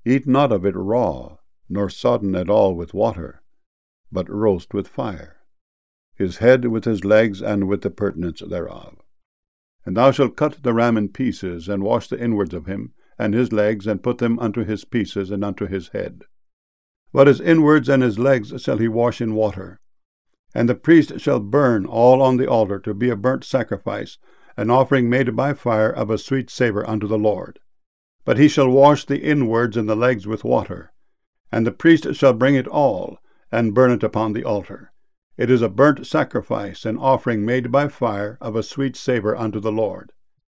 Eat not of it raw, nor sodden at all with water, but roast with fire, his head with his legs, and with the purtenance thereof. And thou shalt cut the ram in pieces, and wash the inwards of him, and his legs, and put them unto his pieces, and unto his head. But his inwards and his legs shall he wash in water. And the priest shall burn all on the altar to be a burnt sacrifice, an offering made by fire of a sweet savour unto the Lord. But he shall wash the inwards and the legs with water. And the priest shall bring it all, and burn it upon the altar. It is a burnt sacrifice, an offering made by fire of a sweet savour unto the Lord.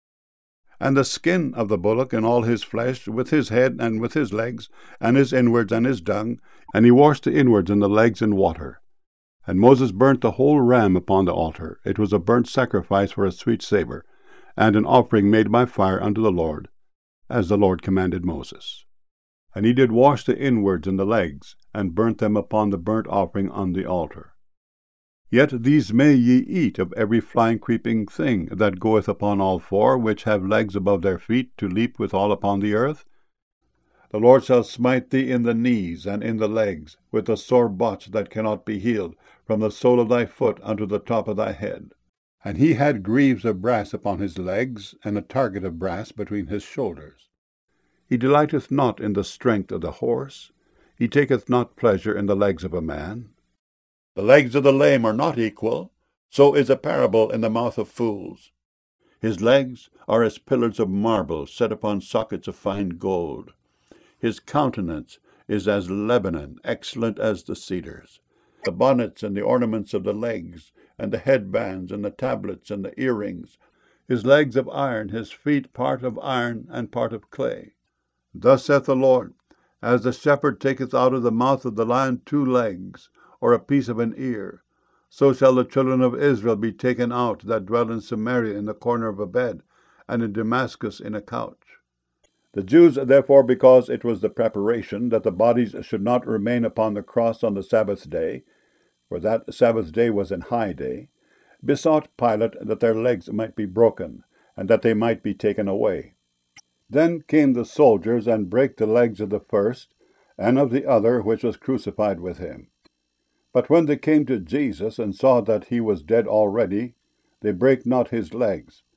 And the skin of the bullock and all his flesh, with his head and with his legs, and his inwards and his dung, and he washed the inwards and the legs in water. And Moses burnt the whole ram upon the altar. It was a burnt sacrifice for a sweet savour, and an offering made by fire unto the Lord, as the Lord commanded Moses. And he did wash the inwards and the legs, and burnt them upon the burnt offering on the altar. Yet these may ye eat of every flying creeping thing that goeth upon all four, which have legs above their feet, to leap withal upon the earth. The Lord shall smite thee in the knees and in the legs, with a sore botch that cannot be healed, from the sole of thy foot unto the top of thy head. And he had greaves of brass upon his legs, and a target of brass between his shoulders. He delighteth not in the strength of the horse, he taketh not pleasure in the legs of a man. The legs of the lame are not equal, so is a parable in the mouth of fools. His legs are as pillars of marble set upon sockets of fine gold. His countenance is as Lebanon, excellent as the cedars. The bonnets and the ornaments of the legs, and the headbands, and the tablets, and the earrings. His legs of iron, his feet part of iron and part of clay. Thus saith the Lord, as the shepherd taketh out of the mouth of the lion 2 legs, or a piece of an ear, so shall the children of Israel be taken out that dwell in Samaria in the corner of a bed, and in Damascus in a couch. The Jews, therefore, because it was the preparation that the bodies should not remain upon the cross on the Sabbath day, for that Sabbath day was an high day, besought Pilate that their legs might be broken, and that they might be taken away. Then came the soldiers, and brake the legs of the first, and of the other which was crucified with him. But when they came to Jesus, and saw that he was dead already, they brake not his legs,